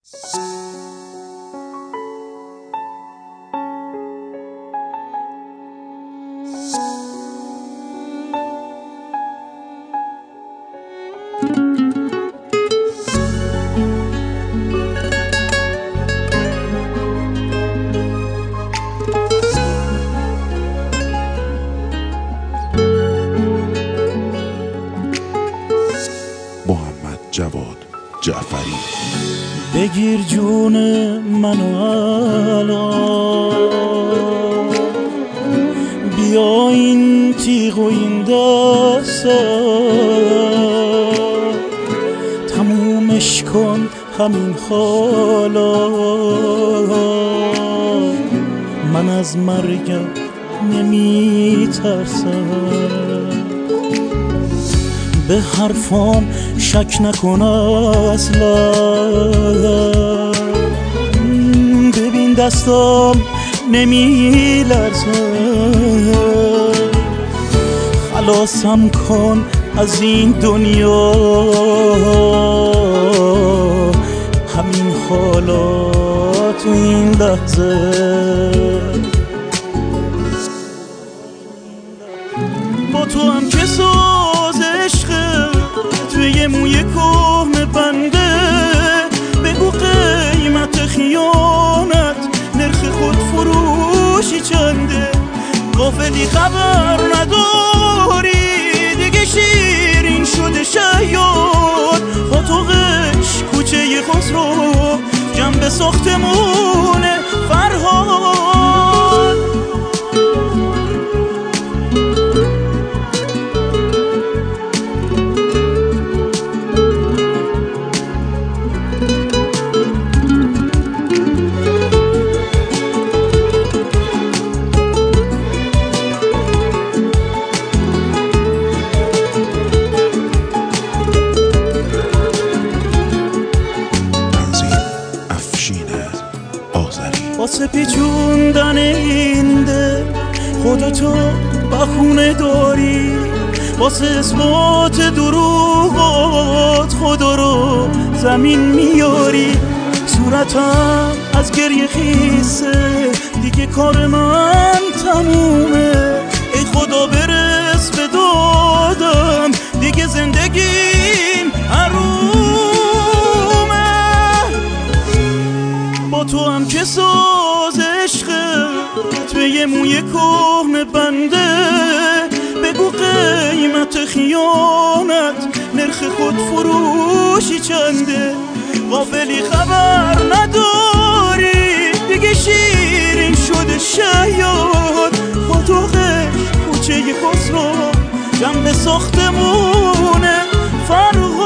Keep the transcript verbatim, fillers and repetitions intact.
محمد جواد جعفری. بگیر جون منو الان، بیا این تیغ و این دست تمومش کن همین حالا. من از مرگم نمی ترسم، به حرفام شک نکن اصلا. ببین دستام نمی لرزه، خلاصم کن از این دنیا همین حالا تو این لحظه. با تو هم که ساز عشقه توی موی کهنه بنده، بگو قیمت خیانت نرخ خود فروشی چنده. غافلی خبر نداری دیگه شیرین شده شیاد. خاطوغش کوچه خسرو جنب ساختمون فرهاد. واسه پیچوندن این دل خودتو بخونه داری، واسه اثبات دروغات خدا رو زمین میاری. صورتم از گریه خیسه دیگه کار من تمومه. ای خدا برس به دادم دیگه زندگیم حرومه. با تو هم که ساز عشقه توی موی کهنه بنده، بگو قیمت خیانت نرخ خود فروشی چنده. غافلی خبر نداری دیگه شیرین شده شیاد. خاطوغش کوچه خسرو جنب ساختمون فرهاد.